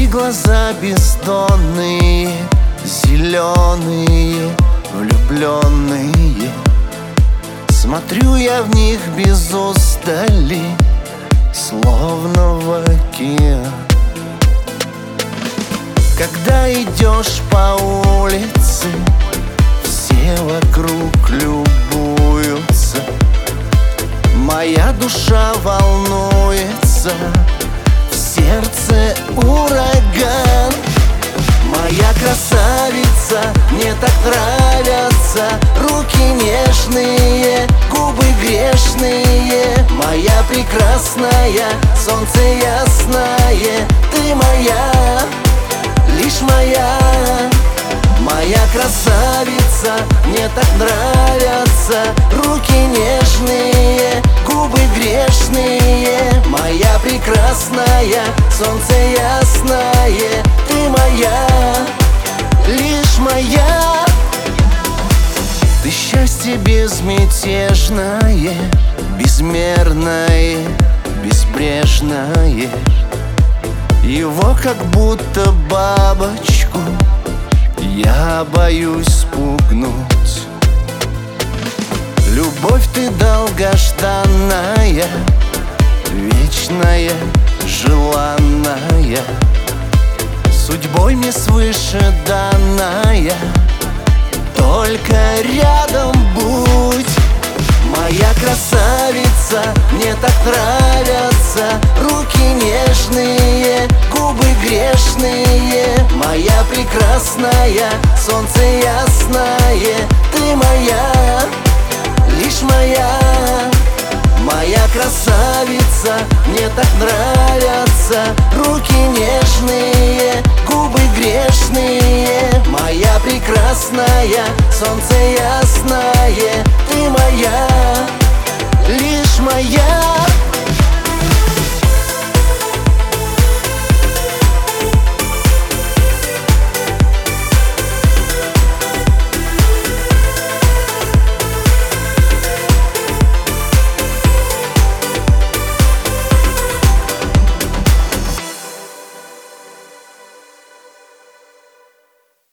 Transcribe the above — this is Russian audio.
глаза бездонные, зеленые, влюбленные. Смотрю я в них без устали, словно в океан. Когда идешь по улице, все вокруг любуются. Моя душа волнуется, в сердце ураган. Моя красавица, мне так нравятся руки нежные, губы грешные. Моя прекрасная, солнце ясное, ты моя, лишь моя. Моя красавица, мне так нравятся руки нежные, губы грешные. Моя прекрасная, солнце ясное, ты моя, лишь моя. Ты счастье безмятежное, безмерное, безбрежное. Его как будто бабочку я боюсь спугнуть. Любовь ты долгожданная, вечная, желанная, судьбой мне свыше данная. Только рядом будь. Моя красавица, мне так нравятся руки нежные, губы грешные. Моя прекрасная, солнце ясное, ты моя, лишь моя. Моя красавица, мне так нравятся руки нежные, губы грешные. Моя прекрасная, солнце ясное,